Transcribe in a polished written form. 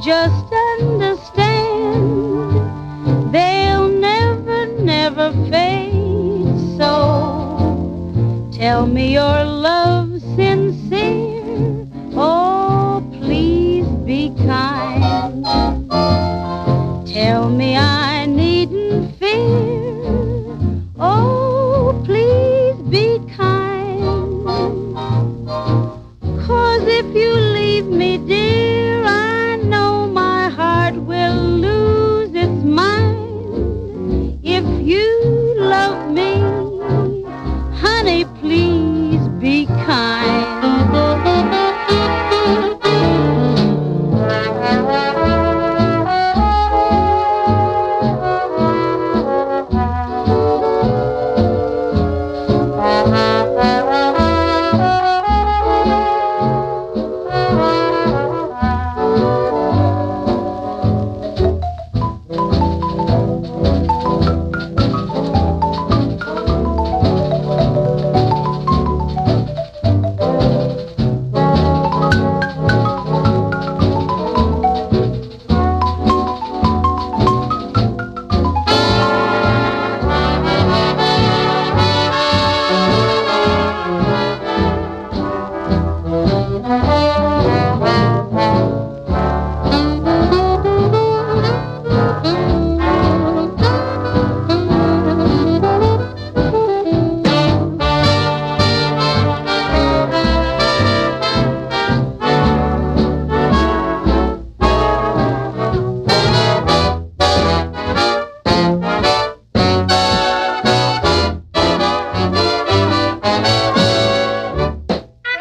just understand they'll never, never fade. So tell me your love's sincere. Oh, please be kind. Tell me I needn't fear. Oh, please be kind. 'Cause if you leave me, dear,